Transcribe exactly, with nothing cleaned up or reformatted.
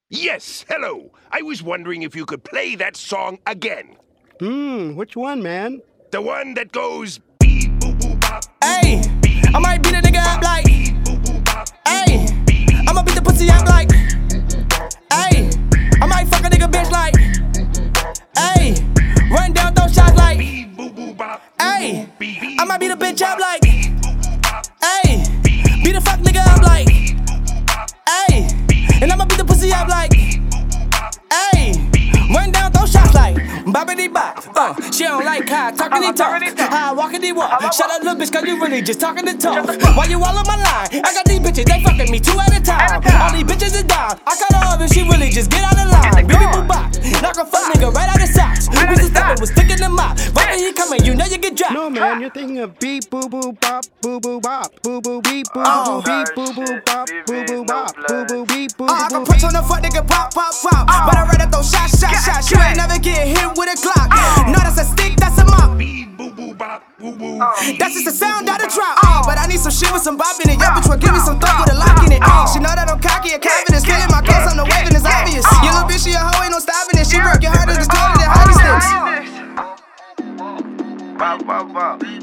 Yes, hello. I was wondering if you could play that song again. Hmm, which one, man? The one that goes beep boo boo bop. Hey, I might beat a nigga up like. Hey, I'ma beat the pussy up like. Hey, I might fuck a nigga bitch like. Hey, run down those shots like. Hey, I might beat a bitch up like. Hey, beat a fuck nigga up like. Hey, and I'ma beat the pussy up like. Hey, run down those shots like. Boppity bop, uh, she don't like how I talkity talk, how I walkity walk. Shut up, little bitch, cause you really just talking to talk. Why you all on my line? I got these bitches, they fucking me two at a time. All these bitches is down. I cut her off and she really just get out of line. Baby boo bop, knock a fuck nigga right out of socks. We just steppin', was sticking them out. Right when he coming, you know you get dropped. No, man, you're thinking of beep boo boo bop, boo boo bop, boo boo beep boo boo beep boo boo bop, boo boo bop, boo boo beep boo boo. I can punch on the fuck nigga pop pop pop, but I rather throw shot shot shot. You ain't never get hit with a Glock. No, that's a stick, that's a mop. That's just the sound out the trap. But I need some shit with some bop in it. Yo, bitch, will give me some thug with a lock in it. She know that I'm cocky and confident. Feeling my case on the wave and it's obvious. Your little bitch, she a hoe, ain't no stopping it. She broke your heart and just told it in hockey sticks. Bop, bop, bop.